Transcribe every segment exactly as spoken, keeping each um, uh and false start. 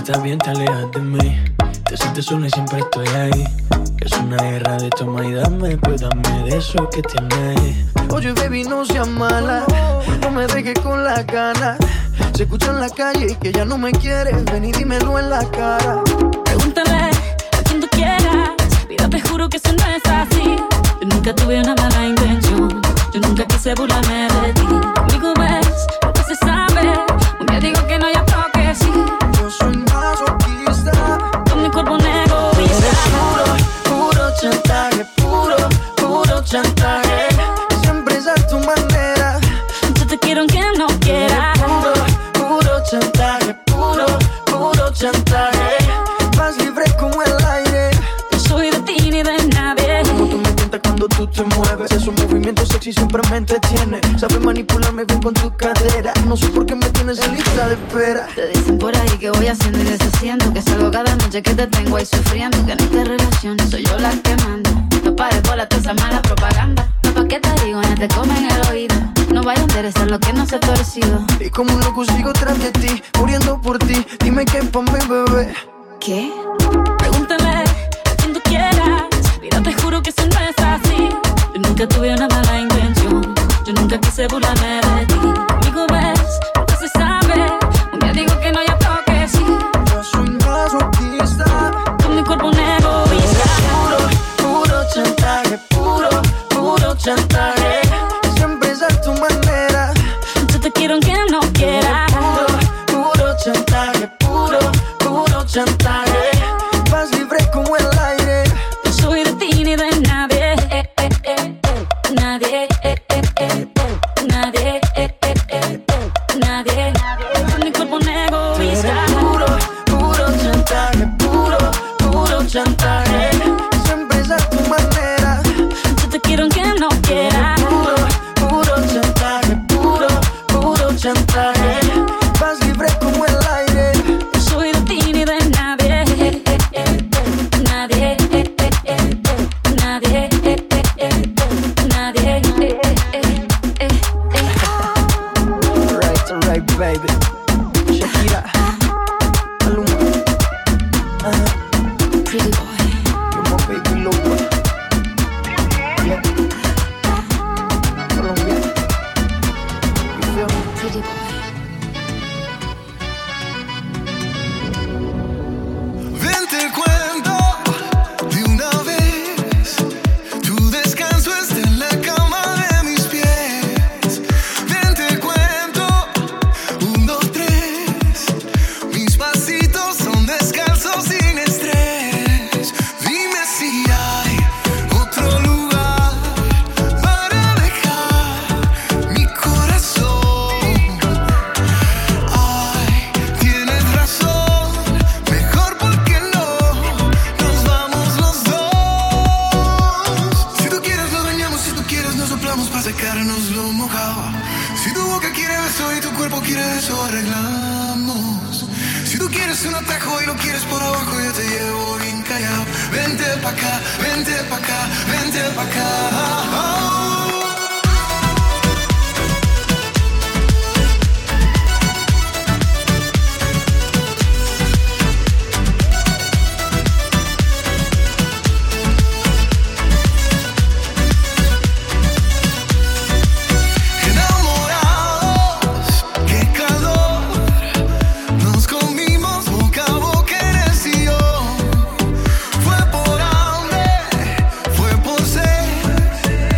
estás bien, te alejas de mí. Te sientes sola y siempre estoy ahí. Que es una guerra de toma y dame, pues dame de eso que tienes. Oye, baby, no seas mala, no me dejes con la gana. Se escucha en la calle que ya no me quieres, ven y dímelo en la cara. Pregúntale a quien tú quieras, mira, te juro que eso no es así. Yo nunca tuve una mala intención, yo nunca quise burlarme de ti. Conmigo ves, lo que se sabe, un día digo que no, ya creo que sí. Yo soy masoquista, con mi cuerpo negro. Puro, puro chantaje, puro, puro chantaje. Siempre es a tu manera. Yo te quiero aunque no quieras. Puro, puro chantaje, puro, puro chantaje. Más libre como el aire. No soy de ti ni de nadie. Como tú me cuentas cuando tú te mueves. Esos movimientos sexy siempre me entretiene. Sabes manipularme bien con tu cadera. No sé por qué me tienes en lista de espera. Te dicen por ahí que voy haciendo y deshaciendo, que salgo cada noche que te tengo ahí sufriendo, que en esta relación soy yo la que manda. No pares bola toda esa mala propaganda. No, pa' qué te digo, no te comen el oído. No vaya a interesar lo que no se ha torcido. Y como un loco sigo tras de ti, muriendo por ti. Dime qué pa' mi bebé. ¿Qué? Pregúntale a quien tú quieras. Mira, te juro que eso no es así. Yo nunca tuve una mala intención, yo nunca quise burlarme de ti. Conmigo ves, lo que se sabe, un día digo que no, ya creo que sí. Yo soy masoquista, con mi cuerpo negro. Puro, puro chantaje, puro, puro chantaje. Siempre es a tu manera. Yo te quiero aunque no quieras. Puro, puro chantaje, puro, puro chantaje. Más libre como el aire. No soy de ti ni de nadie. Eh, eh, eh, eh. Nadie. Eh, eh, eh, eh. Nadie. Eh, eh, eh, eh. Nadie. Con mi cuerpo negro. Puro, puro chantaje, puro, puro chantaje. Siempre es a tu manera. Yo te quiero aunque no quieras. Puro, puro chantaje, puro, puro chantaje. Más libre como el aire. No soy de ti ni de nadie. Eh, eh, eh, eh. Nadie. Eh, eh, eh, eh. Nadie. Eh, eh, eh, eh. Nadie. Eh, eh, eh, eh. Alright, alright, baby. Shakira, Maluma, uh-huh. Pretty boy. You're my baby lover. Yeah. Colombia. You feel me? Pretty boy. Ven, te cuento de una vez. Tu descanso está en la cama de mis pies. Ven, te cuento, un, dos, tres. Mis pasitos son descalzos sin estrés. Dime si hay otro lugar para dejar mi corazón. Ay, tienes razón. Mejor porque no nos vamos los dos. Si tú quieres lo dañamos, si tú quieres nos soplamos para secarnos lo mojado. Si tu boca quiere beso y tu cuerpo quiere eso, arreglamos. Si tú quieres un atajo y lo quieres por abajo, yo te llevo bien callado. Vente pa' acá, vente pa' acá, vente pa' acá. Oh. Enamorados, qué calor. Nos comimos boca a boca en el sillón. Fue por hambre, fue por sed.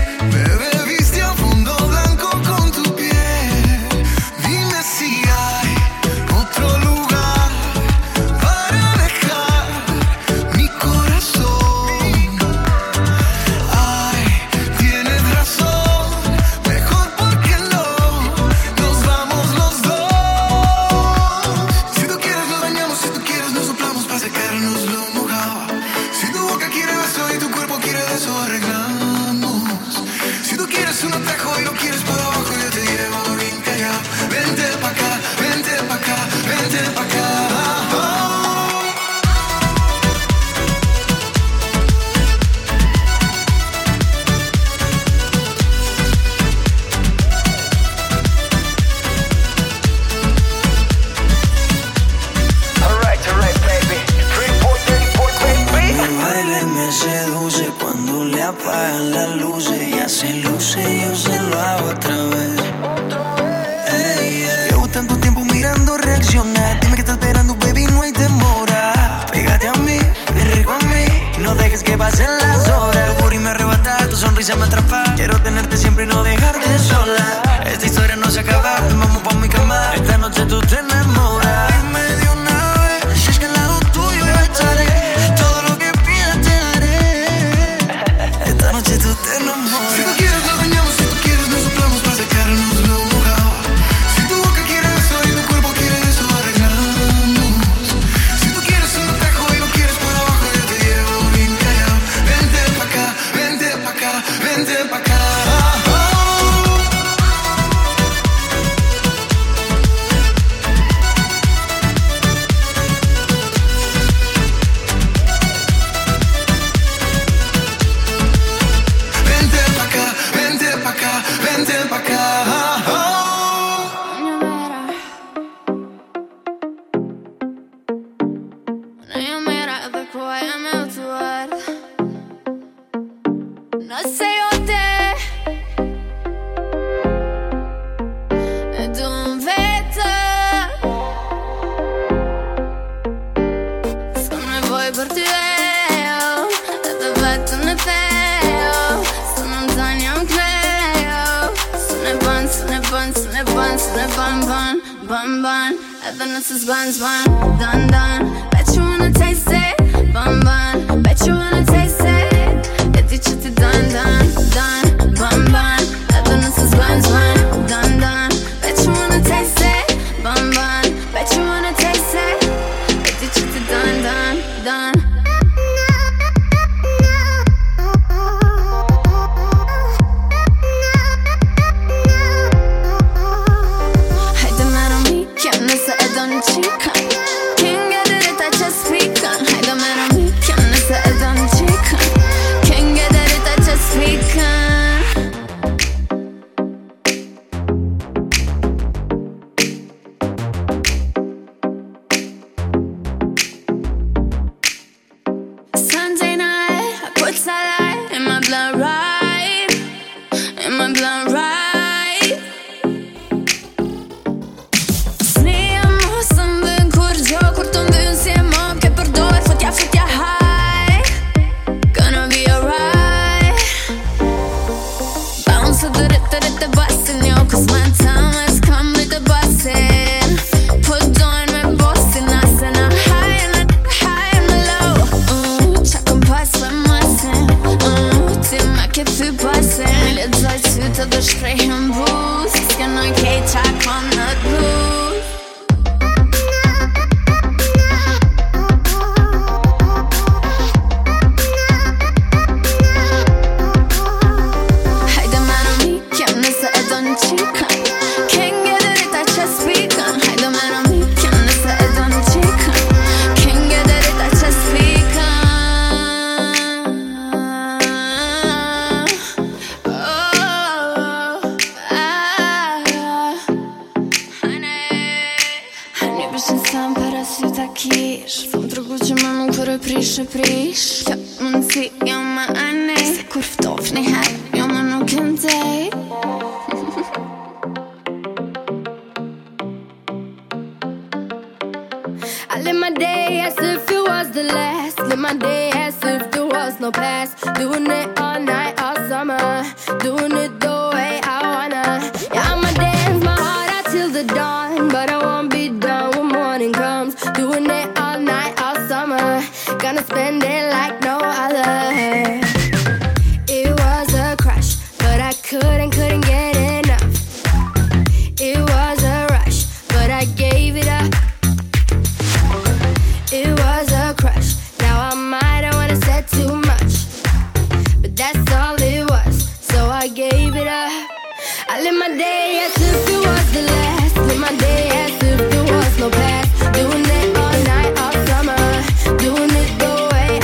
quedes sola. Esta historia no se acaba, vamos pa' mi cama. Esta noche tú te enamoras. Dime de una vez, si es que al lado tuyo yo estaré. Todo lo que pidas te daré. Esta noche tú te enamoras. Si tú quieres nos bañamos, si tú quieres nos soplamos para secarnos lo mojado. Si tu boca quiere eso y tu cuerpo quiere eso, arreglamos. Si tú quieres un atajo y no quieres por abajo, yo te llevo bien callado. Vente pa' acá, vente pa' acá, vente pa' acá. Buns, bun, dun, dun. Bet you wanna taste it, bun, bun. Bet you wanna taste it. Эти чаты dun, dun, dun, bun, bun. Это нас is buns, bun, dun, dun. Bet you wanna taste it, bun, bun. Bet you wanna taste it. Эти чаты dun, dun, dun. Doing it all night, all summer. Doing it the way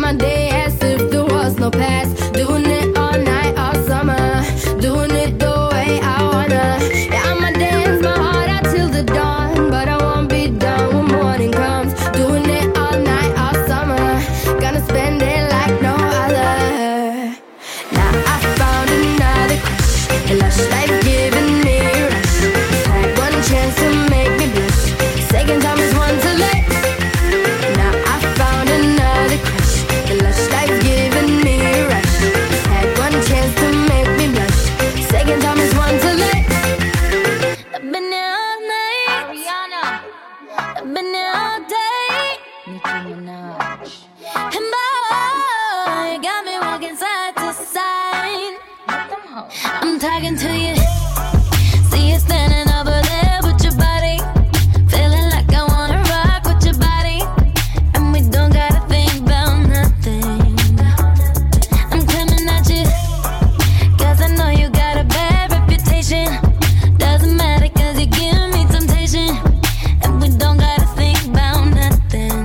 my day as if there was no past. Doing it all night, all summer. Doing it the way I wanna. Yeah, I'ma dance my heart out till the dawn, but I won't be done when morning comes. Doing it all night, all summer. Gonna spend it like no other. Now I found another crush. A lush life giving me a rush. Had one chance to make me blush. Second time is one to let. Now I found another crush. The lush life giving me a rush. Had one chance to make me blush. Second time is one to let. I've been here all night. Ariana. I've been here all day. Nicki Minaj. And boy, you got me walking side to side. I'm talking to you. See you standing over there with your body. Feeling like I wanna rock with your body. And we don't gotta think about nothing. I'm coming at you, cause I know you got a bad reputation. Doesn't matter cause you give me temptation. And we don't gotta think about nothing.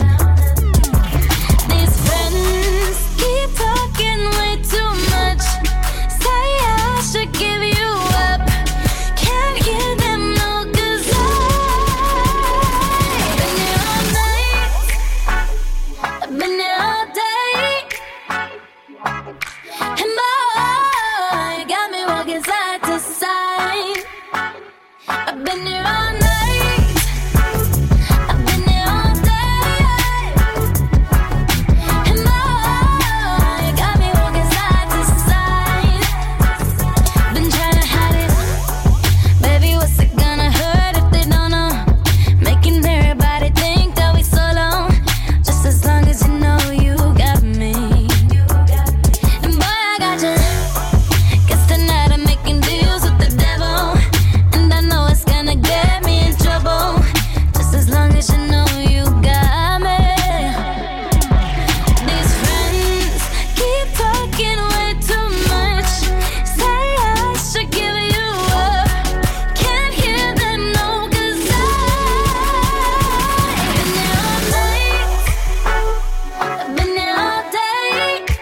These friends keep talking way too much. Say I should give you up. Can't hear them no, cause I've been here all night. I've been here all day. And boy, you got me walking side to side. I've been here all night. I've been here all day. And boy, you got me walking side to side. Been trying to hide it. Baby, what's it gonna hurt if they don't know? Making everybody think that we solo. Just as long as you know you got me. And boy, I got you. Guess tonight I'm making deals with the devil. And I know it's gonna get me in trouble. Just as long as you know you got me. These friends keep talking way too much. Say I should give you up. Can't hear them no, cause I've been here all night. I've been here all day.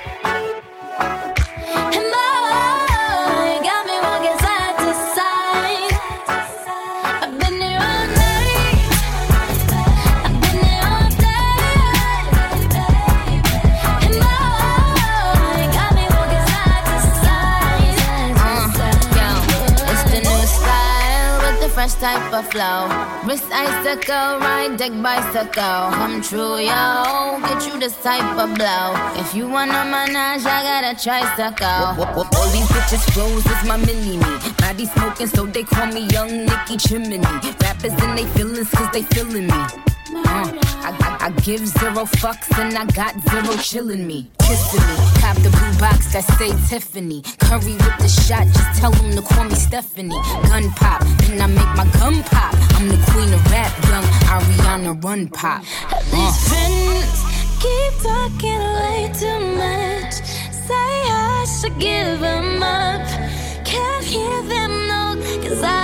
And boy, you got me walking side to side. I've been here all night. I've been here all day. And boy, you got me walking side to side. Uh, yo, it's the new style with the fresh type of flow. Wrist icicle, ride deck bicycle. Come true, yo. Get you this type of blow. If you wanna manage, I got a tricycle. All these bitches flows is my mini-me. Body smoking, so they call me Young Nicki Chimney. Rappers in they feelings, cause they feeling me. Uh, I, I, I give zero fucks and I got zero chillin' me. Kissing me, cop the blue box that say Tiffany. Curry with the shot, just tell them to call me Stephanie. Gun pop, then I make my gun pop. I'm the queen of rap, young Ariana Run Pop. These friends keep talking way too much. Say I should give them up. Can't hear them no, cause I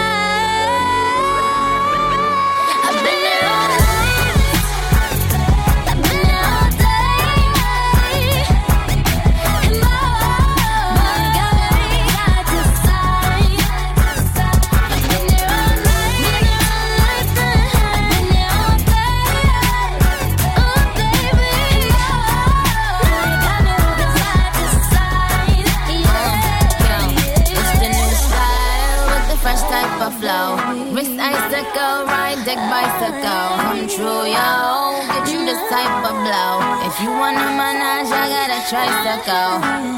I've been here all night. I've been here all day. And boy, you got me side to side. I've been here all night. I've been here all day. Oh baby, you got me walking side to side. Yeah. It's the new style with the fresh type of flow. Wrist icicle, ride deck bicycle. Come true, yo. Get you this type of blow. If you wanna manage, I got a tricycle.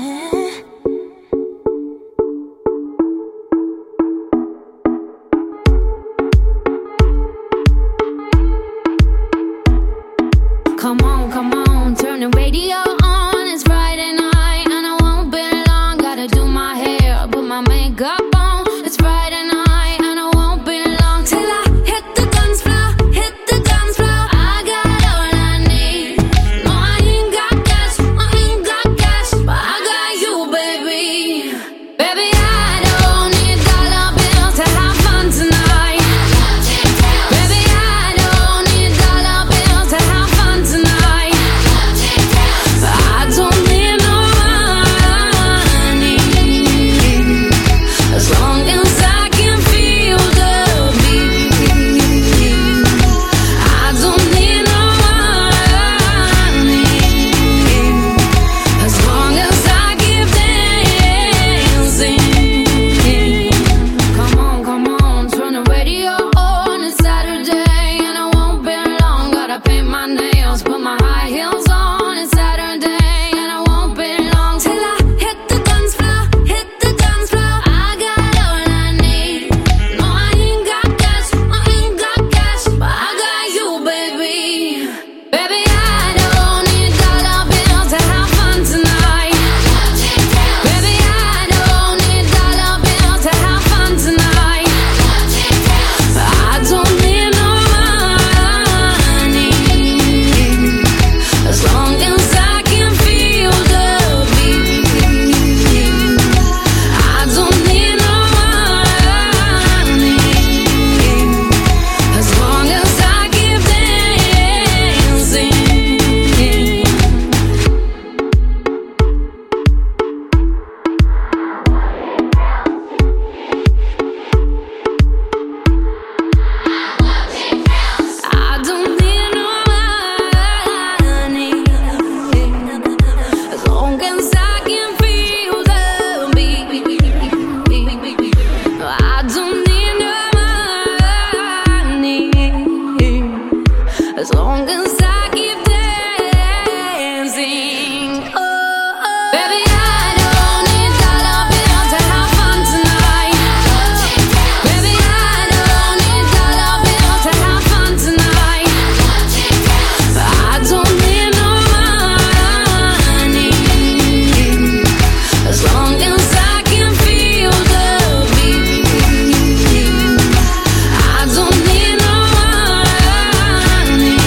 Come on, come on, turn the radio on. It's Friday night and I won't be long. Gotta do my hair, put my makeup on. It's Friday night and I won't be long till I hit the dance floor, hit the dance floor. I got all I need. No, I ain't got cash, I ain't got cash, but I got you. as long as I keep dancing. Oh, oh. Baby, I don't need dollar bills to have fun tonight. Baby, I don't need dollar bills to have fun tonight. I don't need no money as long as I can feel the beat. I don't need no money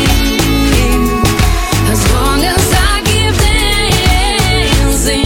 as long as I keep dancing.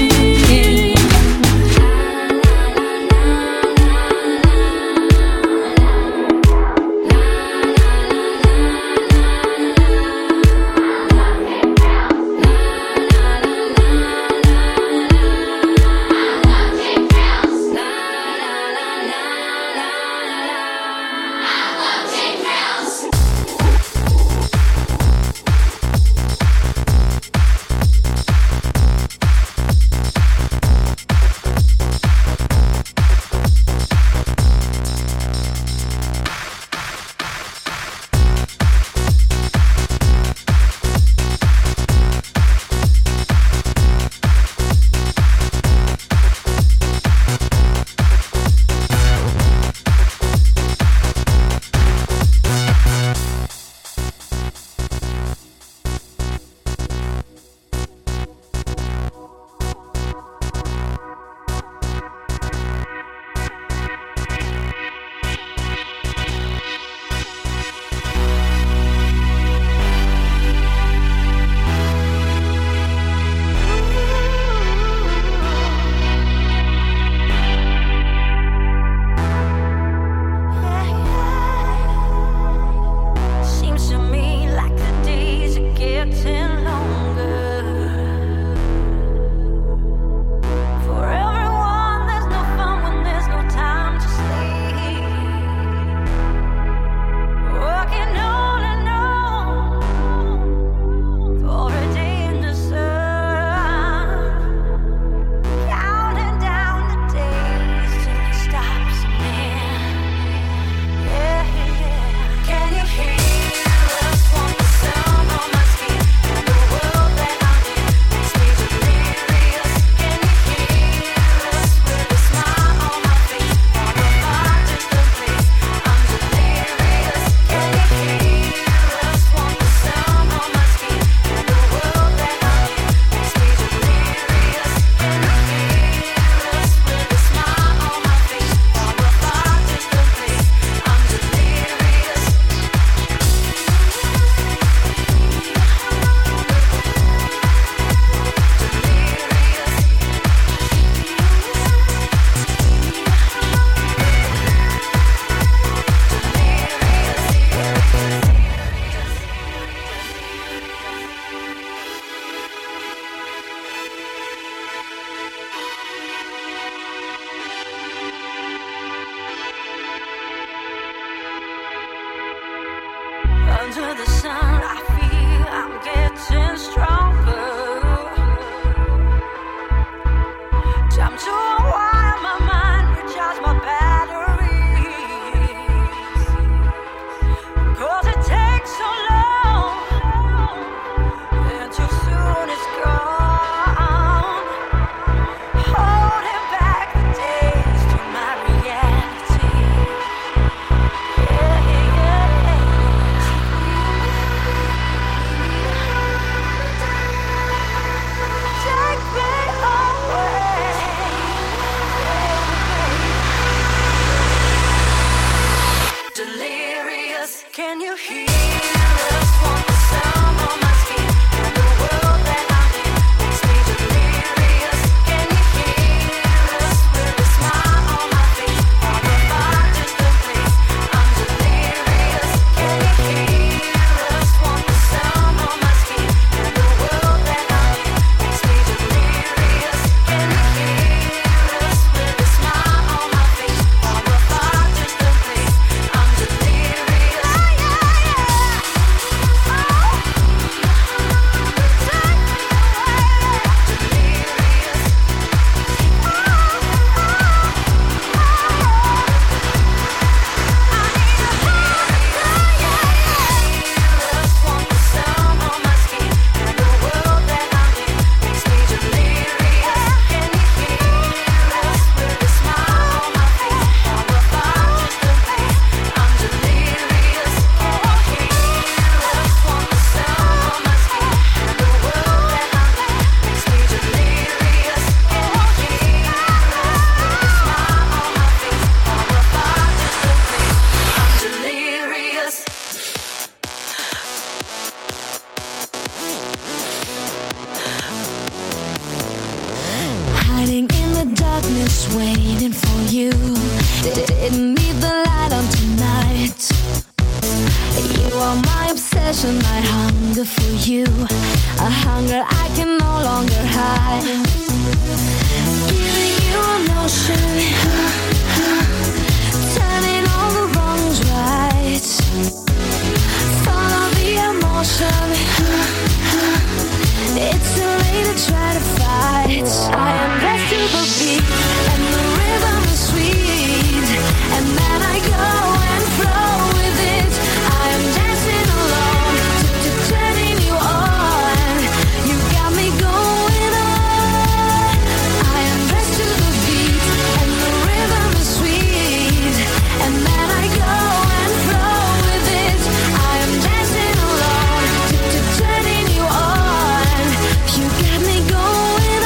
Seems to me like the days are getting longer. For everyone, there's no fun when there's no time to sleep. Working on and on for a day in the sun. Counting down the days till it stops again. Yeah, yeah. Can you hear us from the sound of my skin? And the world that I'm in makes me delirious. Can you hear us with a smile on my face? From a far distant place, I'm delirious. Can you hear us from the sound of my skin? And the world that I'm in makes me delirious. Can you hear us with a smile on my face? From a far distant place, I'm delirious. Under the sun, I feel I'm getting stronger. Time to unwind my mind, recharge my batteries. 'Cause it takes so long, and too soon it's gone. Holding back the days to my reality. Yeah, yeah, yeah. Take me away. Delirious, can you hear us from the sound of my skin? And the world that I'm in makes me delirious. Can you hear us with a smile on my face? From a far distant place, I'm delirious. Can you hear us from the sound of my skin? And the world that I'm in makes me delirious. Can you hear us with a smile on my face? From a far distant place, I'm delirious. Yeah, yeah, yeah. was waiting for you. Didn't need the light on tonight. You are my obsession, my hunger for you. A hunger I can no longer hide. Giving you emotion, turning all the wrongs right. Follow the emotion. It's too late to try to fight. I am blessed to the beat, and the rhythm is sweet. And then I go and flow with it. I am dancing alone, to turning you on. You got me going on. I am blessed to the beat, and the rhythm is sweet. And then I go and flow with it. I am dancing alone, to turning you on. You got me going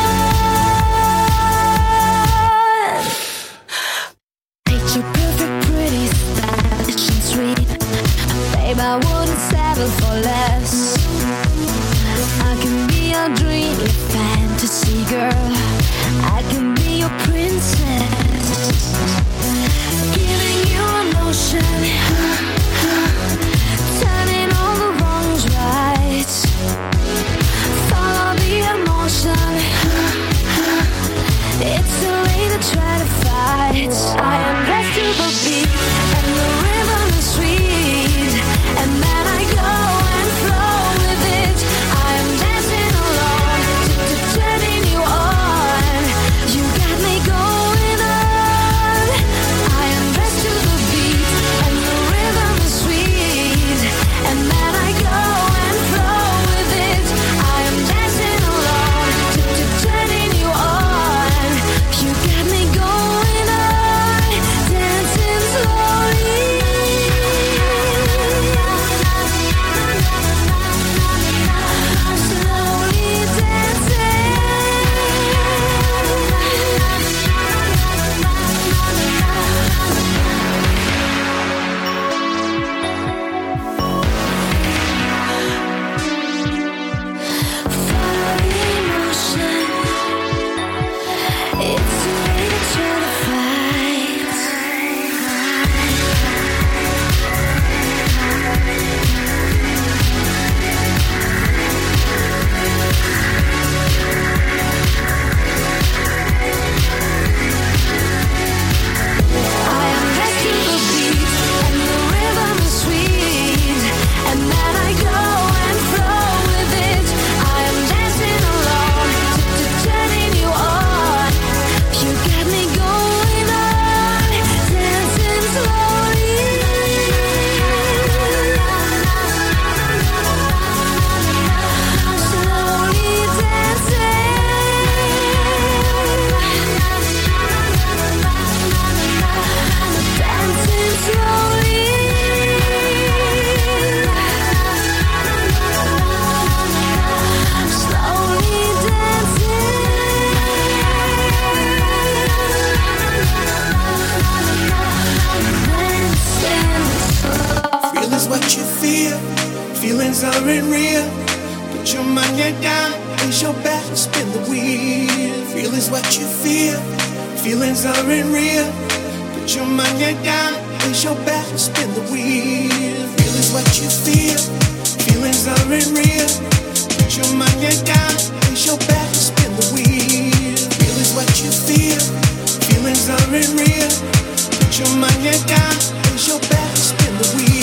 on. Picture perfect, pretty, stylish and sweet. Babe, I wouldn't settle for less. I can be your dream, your fantasy girl. I can be your princess. Giving you emotion, turning all the wrongs right. Follow the emotion. It's too late to try to fight. I am blessed to the beat, and the rhythm is sweet. And then I go and flow with it. I am dancing alone, to turning you on. You got me going on. I am blessed to the beat, and the rhythm is sweet. And then I go and flow with it. I am dancing alone, to turning you on. You got me going on, dancing slowly. Slowly follow the emotion. It's too late to try to fight. I am blessed to the beat, and the rhythm is sweet. And then I go and flow with it. I am dancing alone, to turning you on. You got me going on, dancing slowly. Slowly dancing. Dancing slowly. Slowly dancing. Real is what you feel. Feelings aren't real. Put your money down, raise your back, spin the wheel. Real is what you feel. Feelings aren't real. Put your money down, raise your back, spin the wheel. Real is what you feel. Feelings aren't real. Put your money down, raise your back, spin the wheel. Real is what you feel. Feelings aren't real. Put your money down, raise your back, spin the wheel.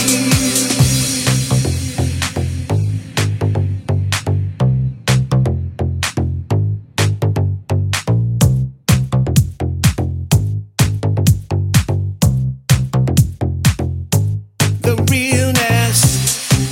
The realness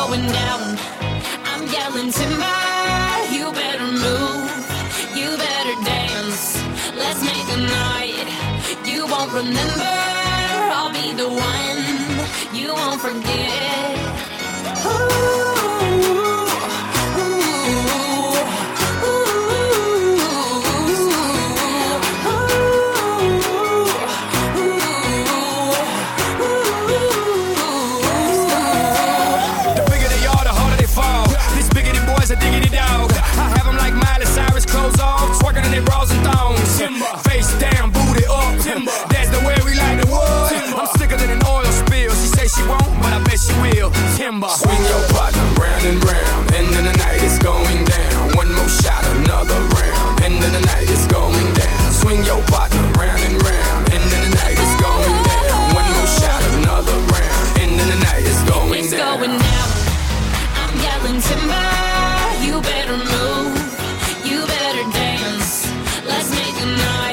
going down. I'm yelling timber, you better move, you better dance. Let's make a night you won't remember. I'll be the one you won't forget. Ooh. A diggity dog. I have them like Miley Cyrus, clothes off, twerking in their bras and thongs. Timber. Face down, booty up. Timber. That's the way we like the wood. Timber. I'm sicker than an oil spill. She say she won't, but I bet she will. Timber. Swing your partner round and round. End of the night is going down. One more shot, another round. End of the night is going down. Swing your partner round and round. End of the night is going down. One more shot, another round. End of the night is going it's down. It's going down. I'm yelling timber. You better move, you better dance. Let's make a night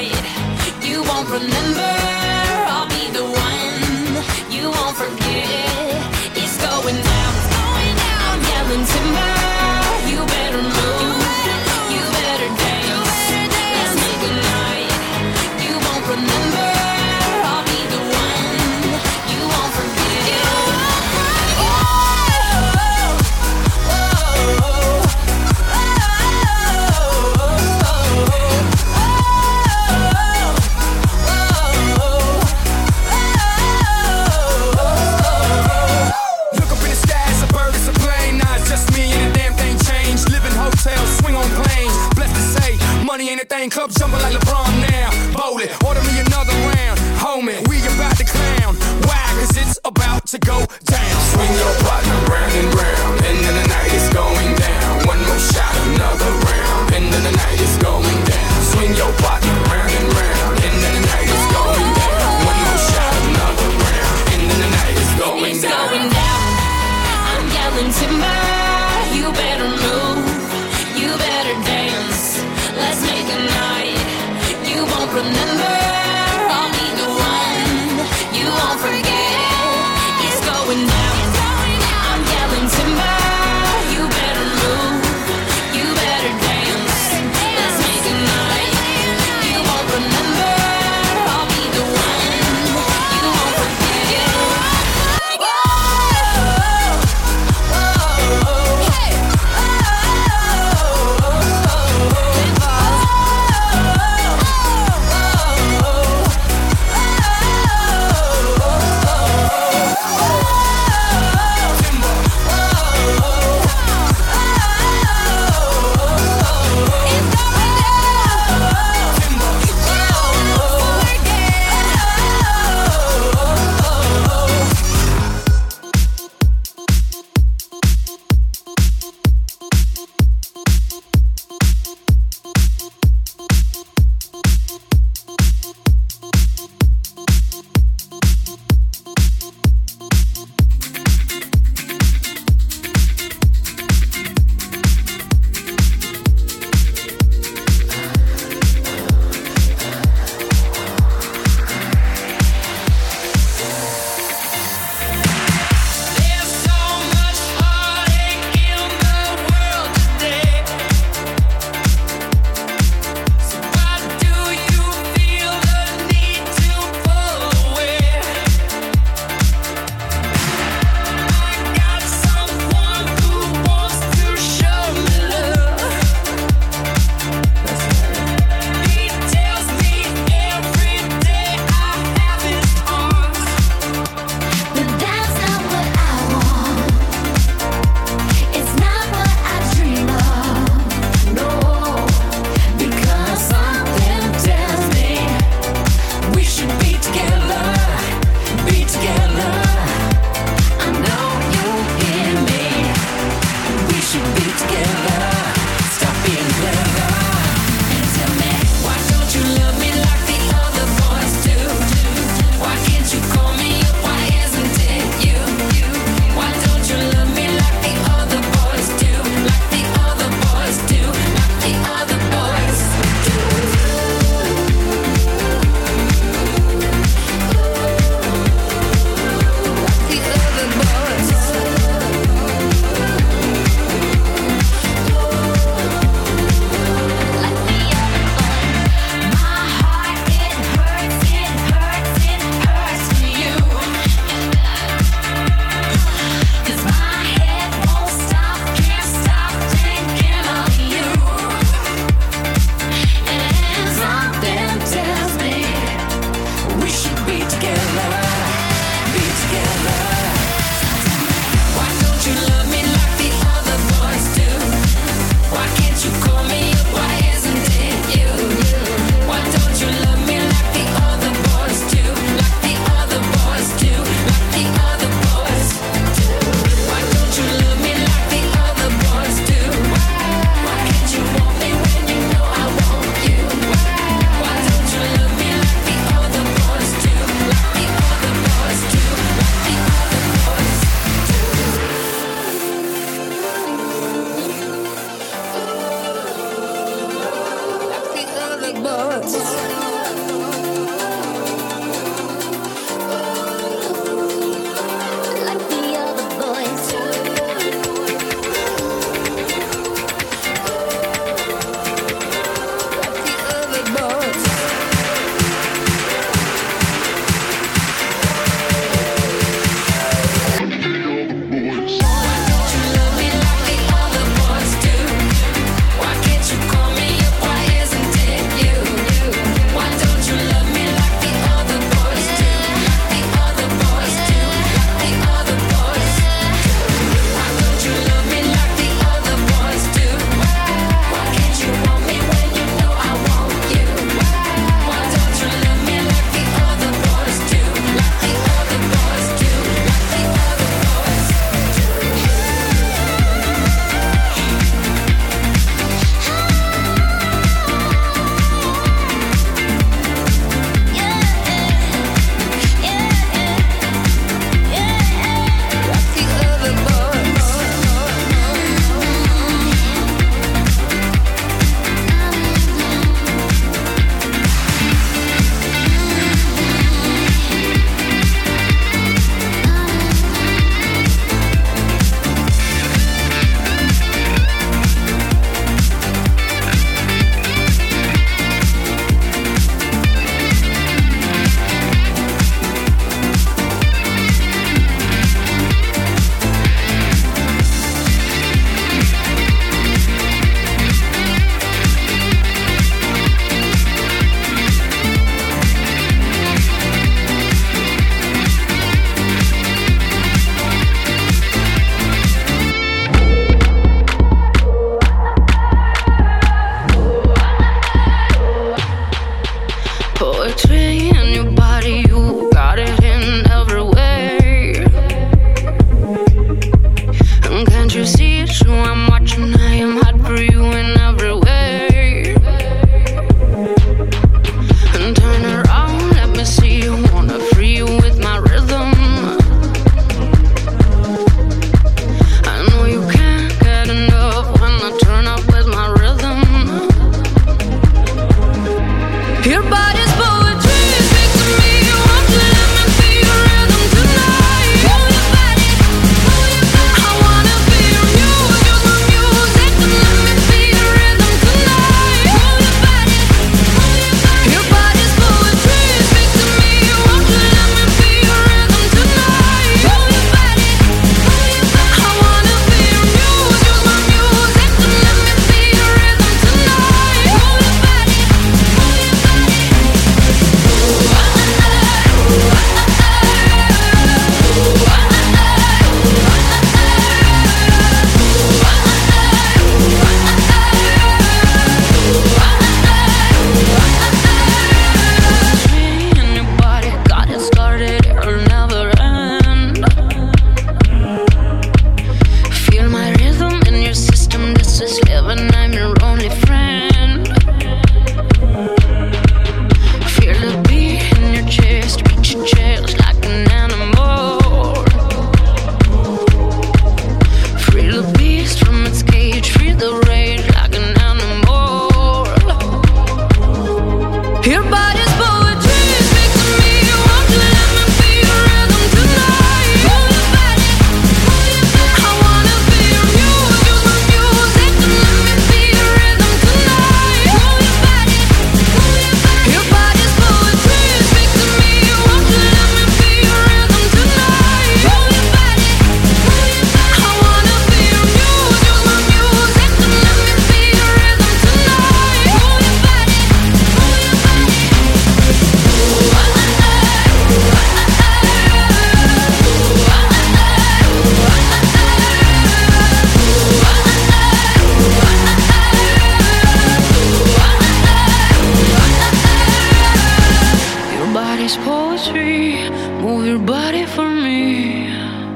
poetry. Move your body for me.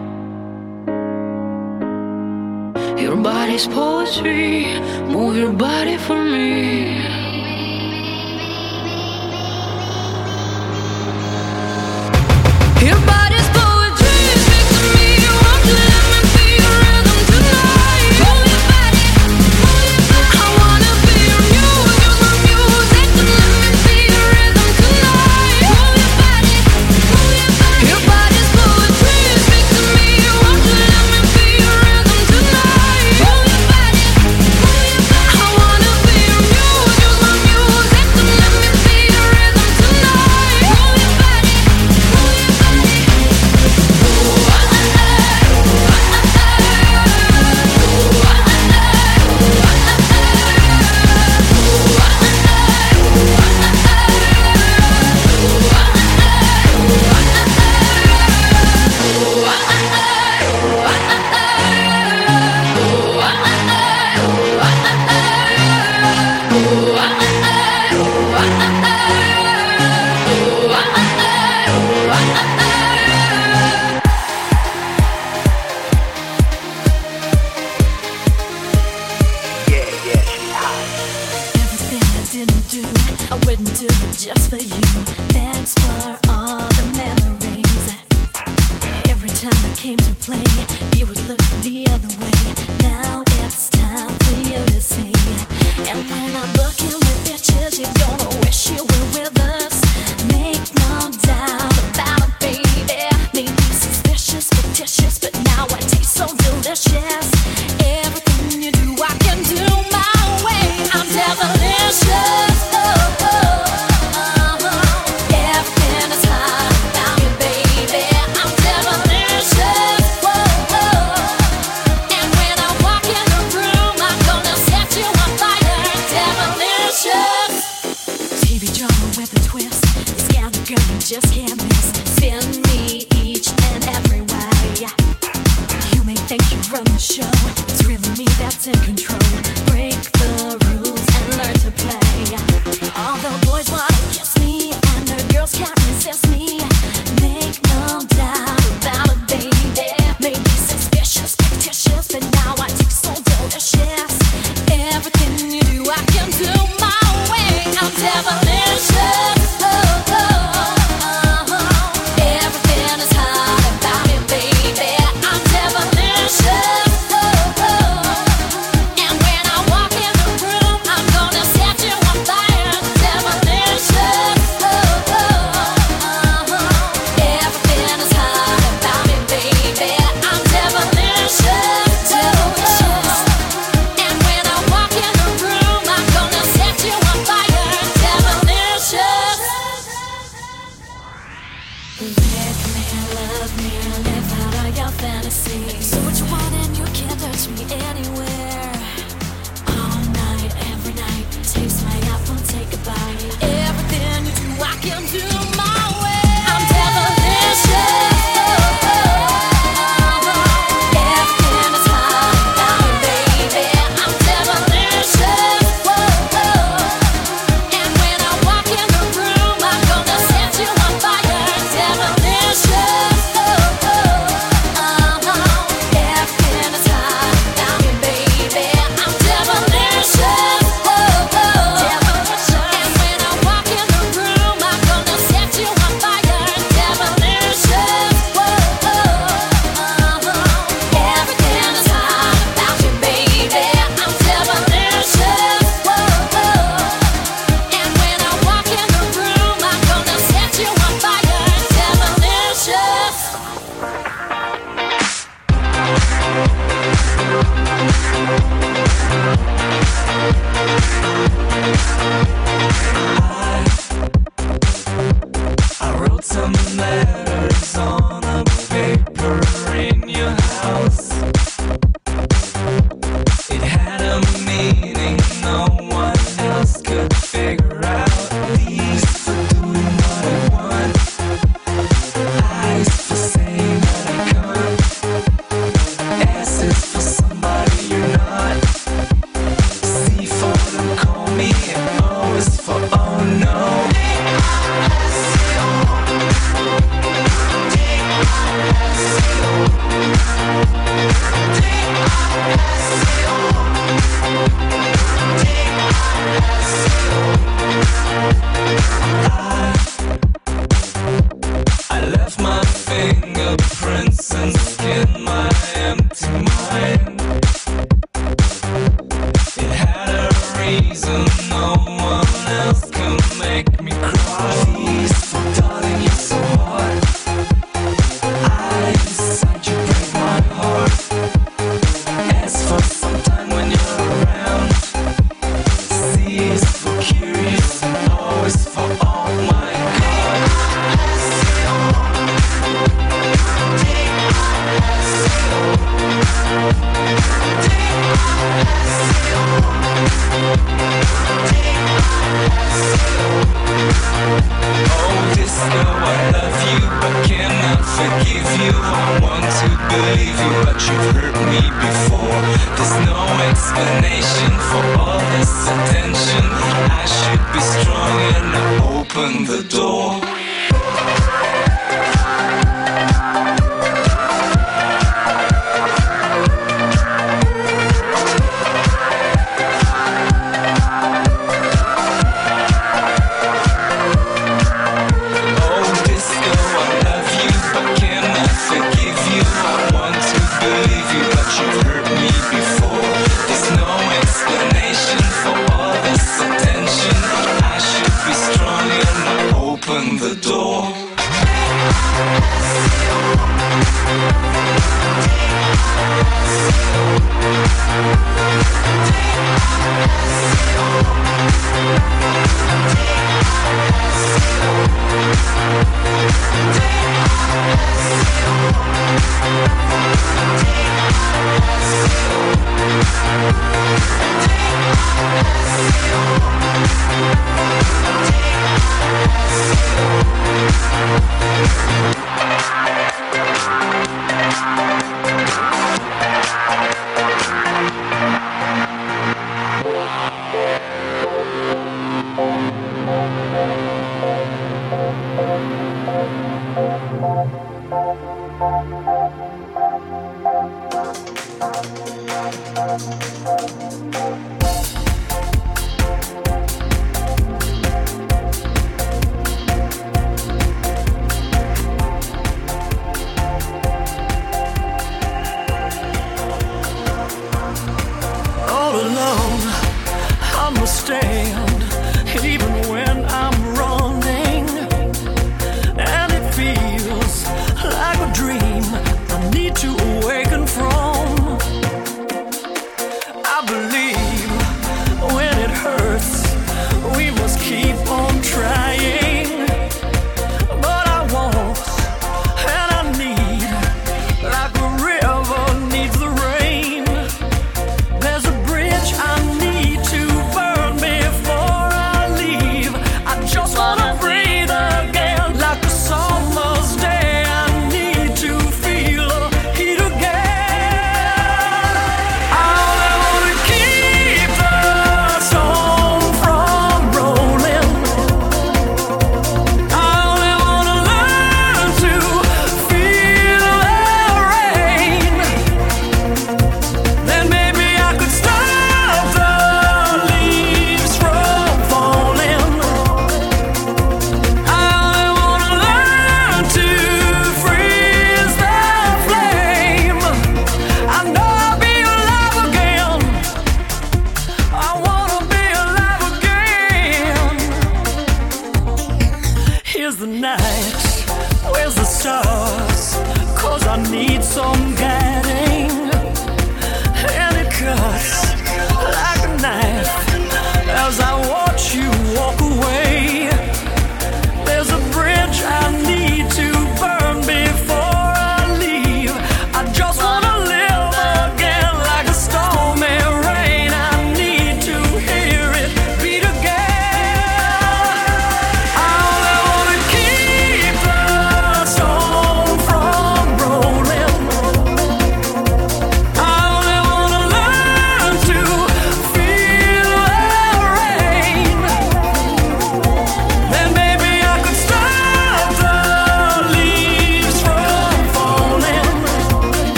Your body's poetry. Move your body for me. Your body's poetry. Speak to me. Won't you let me be your rhythm tonight? Move your body, move your body. I wanna be your muse, you're my music. So let me be your rhythm tonight. Move your body, move your body. Your body's poetry. Speak to me. Won't you let me be your rhythm tonight? Move your body, move your body. I wanna be your muse, you're my music. So let me be your rhythm tonight. Move your body, move your body. Everything I didn't do, I wouldn't do it just for you. Thanks for all the memories. Every time I came to play, you would look the other way. Now it's time for you to see. And when I'm looking with pictures, you're gonna wish you were with us. Make no doubt about it, baby. Maybe suspicious, fictitious, but now I taste so delicious. Everything you do, I can do my way. I'm devilicious. Oh, oh, oh, oh. Everything is hot about you, baby. I'm devilicious. Whoa, whoa. And when I walk in the room, I'm gonna set you on fire. Devilicious. T V drama with a twist. The scandal girl you just can't miss. Spin me each and every way. You may think you run the show, it's really me that's in control. Break the rules and learn to play. All the boys wanna kiss me, and the girls can't resist me. Make no doubt about it, baby. Maybe suspicious, fictitious, but now I taste so delicious. Everything you do, I can do my way. I'm devilicious. Oh, oh, oh, oh. Everything is hot about it, baby. I'm devilicious. Oh, oh. And when I walk in the room, I'm gonna set you on fire. Devilicious. Oh, oh, oh. Everything is hot about it, baby. I'm devilicious. Delicious. And when I walk in the room, I'm gonna set you on fire. Devilicious. Lick me, love me, live out of your fantasy. So what you want and you can't touch me anywhere. All night, every night, taste my apple, take a bite. Everything you do, I can do my way. I'm devilicious. Oh, oh, oh. Everything is hot about it, baby. I'm devilicious. Whoa, oh. And when I walk in the room, I'm gonna set you on fire. Devilicious. Oh, oh, oh. Everything is hot about it, baby. I'm devilicious. Oh, oh. And when I walk left my fingerprints and skin my empty mind. It had a reason, no one else can make me cry. Please, darling, you're so hard. Eyes, you break my heart. Ask for some time when you're around. C is for curious and O is for oh my God. Take my Oh, disco, I love you, but cannot forgive you. I want to believe you, but you've hurt me before. There's no explanation for all this attention. I should be strong and I open the door. Open the door. Keep the storm from rolling.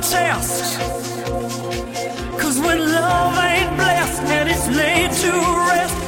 test. Cause when love ain't blessed and it's laid to rest,